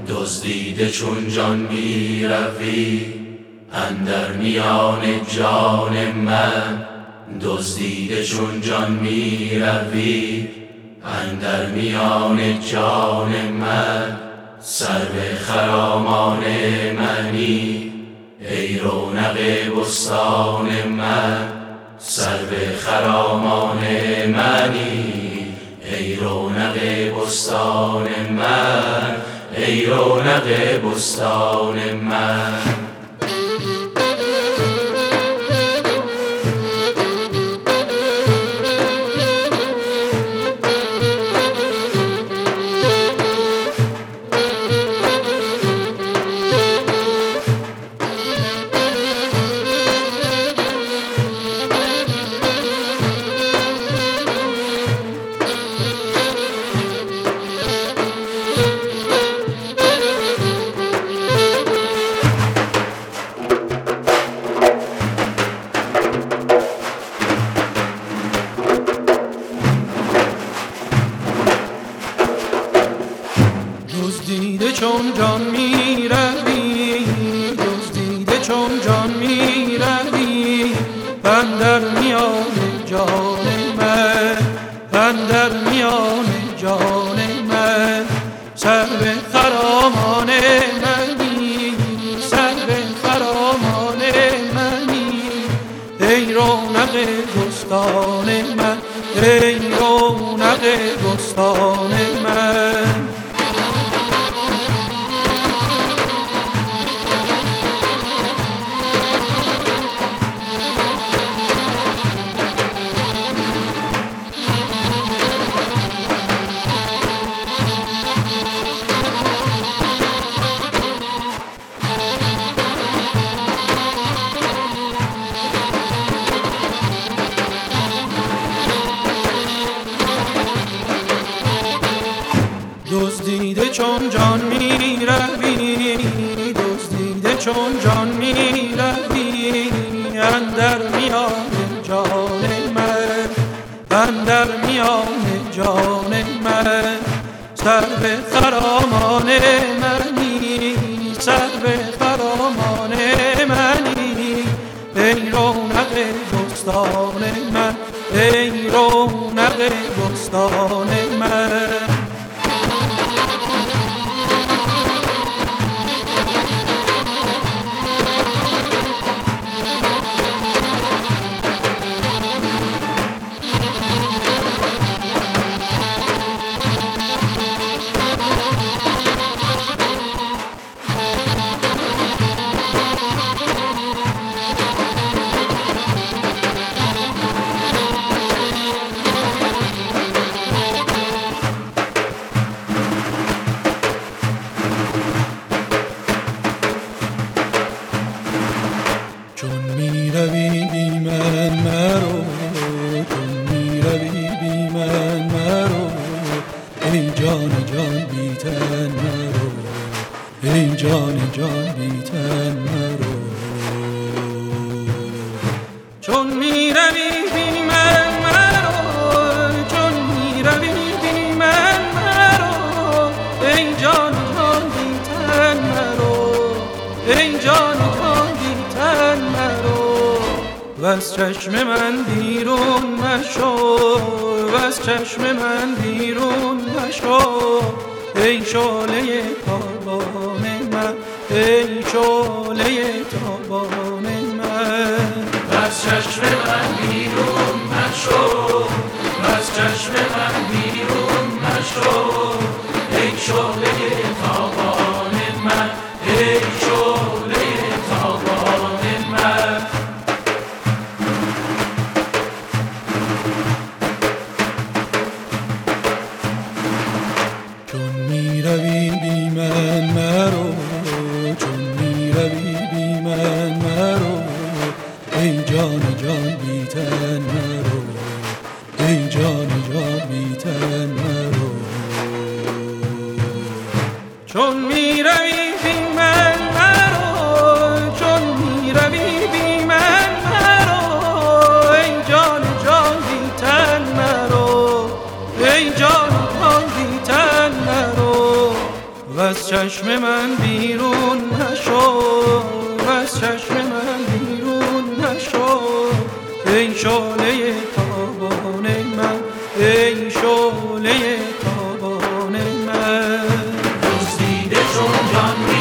دزدیده چون جان می روی اندر میان جان من، دزدیده چون جان می روی اندر میان جان من. سرو خرامان منی ای رونق بستان من، سرو خرامان منی ای رونق بستان من، ای رونق بستان من. دزدیده چون جان می روی، دزدیده چون جان می روی اندر میان جان من، اندر میان جان من. سرو خرامان منی، سرو خرامان منی ای رونق بستان من، ای رونق بستان من. دزدیده چون جان می روی، دزدیده چون جان می روی اندر میان جان من، اندر میان جان من. سرو خرامان منی، سرو خرامان منی ای رونق بستان من، ای رونق بستان من. چون می روی بی من مرو، چون می روی بی من مرو ای جان جان بی تن مرو، ای جان جان بی تن مرو. چون می روی بی من مرو، چون می روی بی من مرو ای جان جان بی تن مرو، ای جان جان بی تن مرو. وز چشم من بیرون مشو، وز چشم من بیرون مشو ای شعله تابان من، ای شعله تابان من. وز چشم من بیرون مشو، وز چشم من بیرون مشو ای شعله تابان من، ای شعله تابان من. چون می روی بی من مرو، چون می روی بی من مرو ای جان جان بی تن مرو، ای جان جان بی تن مرو. چون می چشم من بیرون نشو، از چشم من بیرون نشو، ای شعله تابان من، ای شعله تابان من. دزدیده چون جان